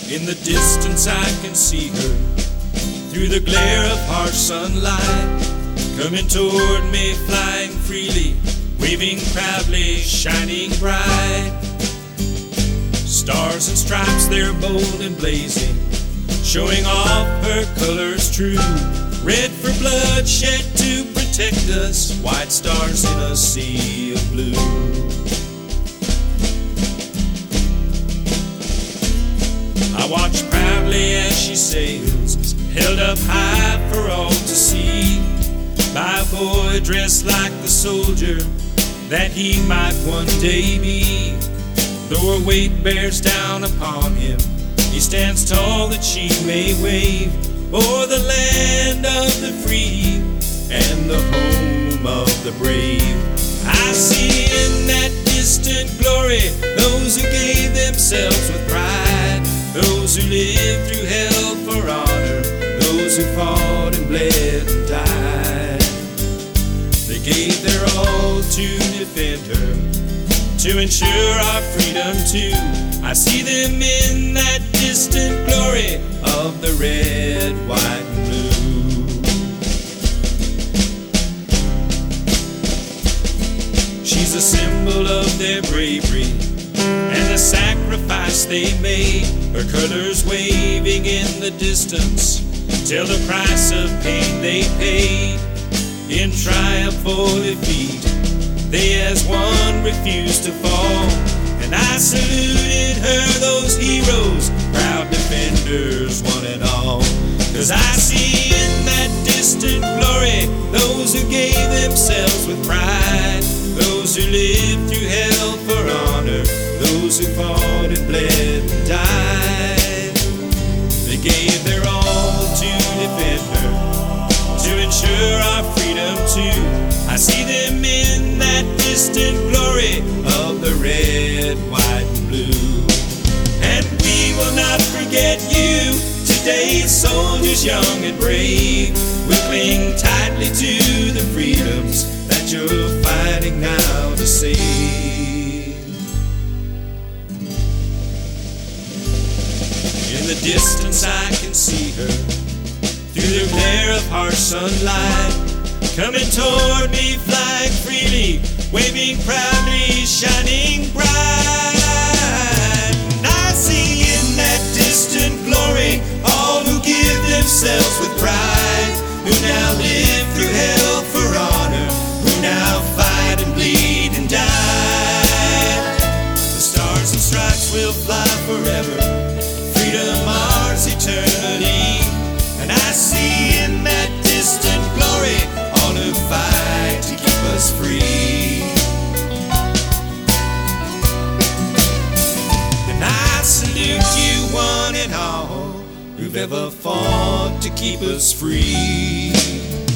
In the distance I can see her, through the glare of harsh sunlight, coming toward me, flying freely, waving proudly, shining bright. Stars and stripes, they're bold and blazing, showing off her colors true. Red for blood shed to protect us, white stars in a sea of blue. I watch proudly as she sails, held up high for all to see, by a boy dressed like the soldier that he might one day be. Though her weight bears down upon him, he stands tall that she may wave o'er the land of the free and the home of the brave. I see in that distant glory those who gave themselves with pride, those who lived through hell for honor, those who fought and bled and died. They gave their all to defend her, to ensure our freedom too. I see them in that distant glory of the red, white, and blue. She's a symbol of their bravery and the sacrifice they made. Her colors waving in the distance tell the price of pain they paid. In triumphal defeat, they as one refused to fall, and I saluted her, those heroes, proud defenders, one and all. 'Cause I see in that distant glory those who gave themselves with pride, those who lived through hell for honor, those who fought and bled and died. They gave their all to defend her, to ensure our freedom too. I see them in that distant glory of the red, white, and blue. And we will not forget you, today's soldiers young and brave. We'll cling tightly to the freedoms that you're fighting now to save. In the distance I can see her, through the glare of harsh sunlight, coming toward me, flying freely, waving proudly, shining bright. And I see in that distant glory all who give themselves with pride, who now live through hell for honor, who now fight and bleed and die. The stars and stripes will fly forever, freedom ours eternally. And I see in that distant glory all who fight to keep us free. And I salute you one and all who've ever fought to keep us free.